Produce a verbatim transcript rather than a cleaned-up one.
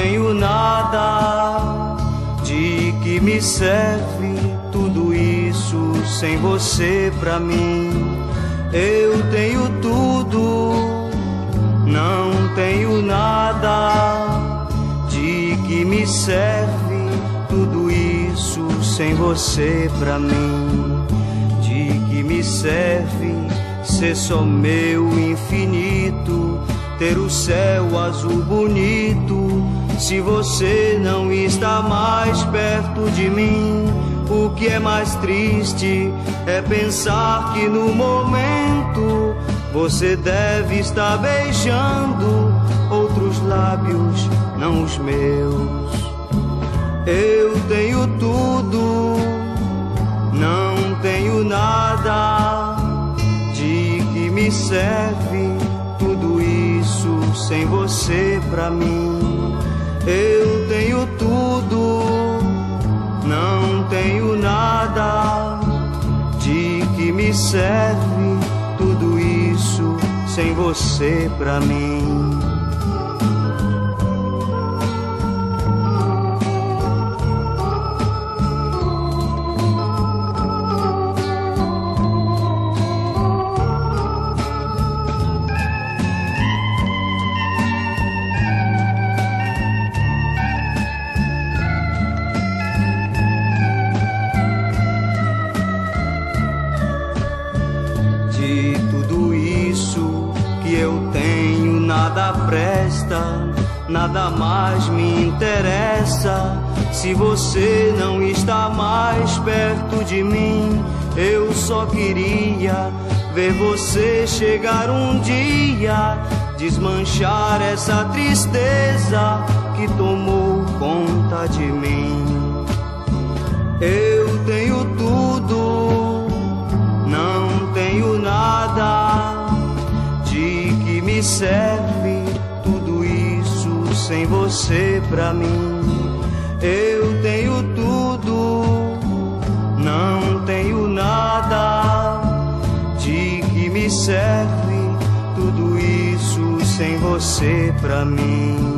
tenho nada. De que me serve tudo isso sem você pra mim? Eu tenho tudo, não tenho nada. De que me serve tudo isso sem você pra mim? De que me serve ser só meu infinito, ter o céu azul bonito, se você não está mais perto de mim? O que é mais triste é pensar que no momento você deve estar beijando outros lábios, não os meus. Eu tenho tudo, não tenho nada. De que me serve tudo isso sem você pra mim? Eu tenho tudo, não tenho nada. De que me serve tudo isso sem você pra mim? De tudo isso que eu tenho, nada presta, nada mais me interessa. Se você não está mais perto de mim, eu só queria ver você chegar um dia, desmanchar essa tristeza que tomou conta de mim. Eu tenho tudo, não tenho nada. De que me serve tudo isso sem você pra mim? Eu tenho tudo, não tenho nada. De que me serve tudo isso sem você pra mim?